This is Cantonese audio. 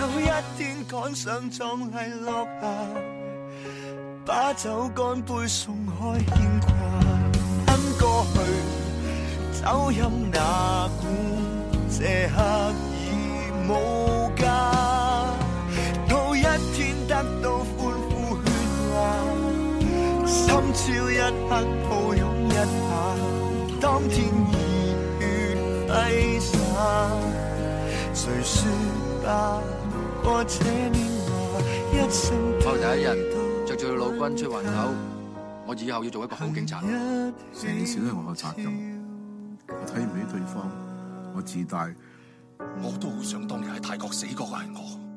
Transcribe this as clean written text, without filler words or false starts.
一天趕上壯麗落霞，把酒乾杯送開牽掛，因過去酒飲那管，這刻已無價。到一天得到歡呼喧嘩，心照一刻抱擁一下，當天熱血揮灑，誰說吧過這年華一生。 我第一日着住老軍出環頭，我以後要做一個好警察。 成件事都係我嘅責任，我睇唔起對方，我自大。 我都好想當日喺泰國死過嘅係我。